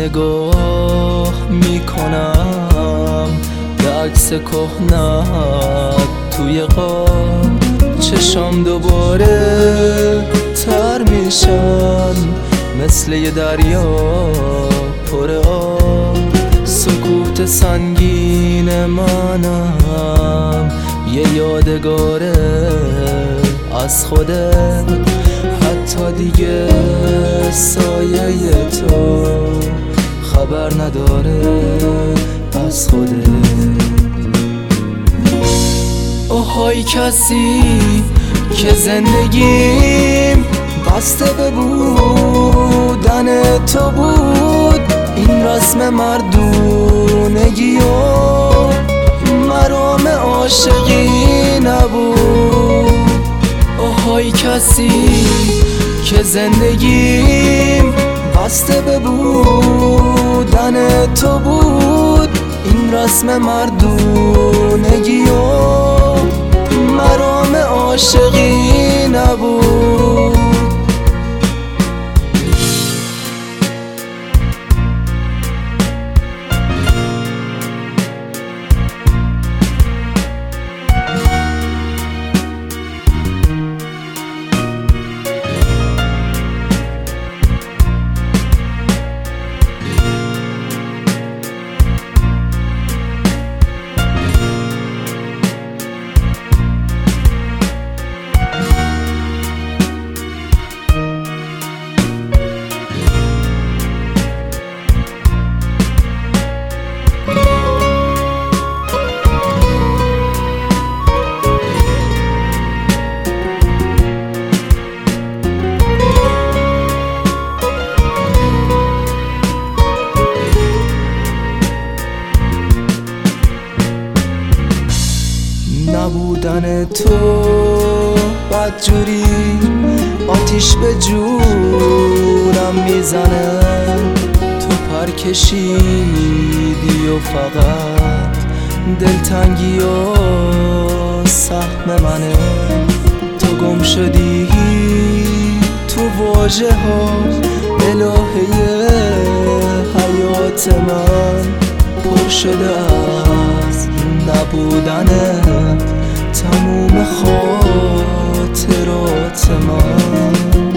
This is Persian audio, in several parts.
نگاه میکنم به عکس کهنت توی قاب، چشام دوباره تر میشن مثل یه دریا پر آب. سکوت سنگین منم یه یادگاره از خودت، حتی دیگه سایه تو خبر نداره از خودت. اوهای کسی که زندگیم بسته به بودن تو بود، این رسم مردونگی و مرام عاشقی نبود. اوهای کسی که زندگیم بسته به بودن تو بود، این رسم مردونگی و مرام عاشقی نبود. نبودن تو بدجوری آتیش به جورم میزنه. تو پر کشیدی و فقط دلتنگی و سهم منه. تو گم شدی تو واژه ها، الهه حیات من پر شده از نبودنت، تموم خاطرات من.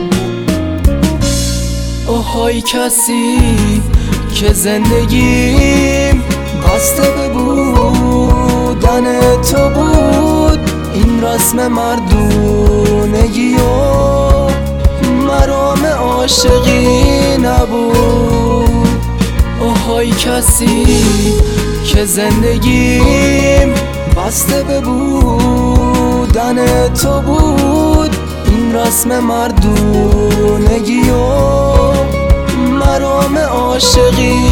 اوهای کسی که زندگیم بسته به بودن تو بود، این رسم مردونگی و مرام عاشقی نبود. اوهای کسی که زندگیم بسته به بودن تو بود، این رسم مردونگی و مرام عاشقی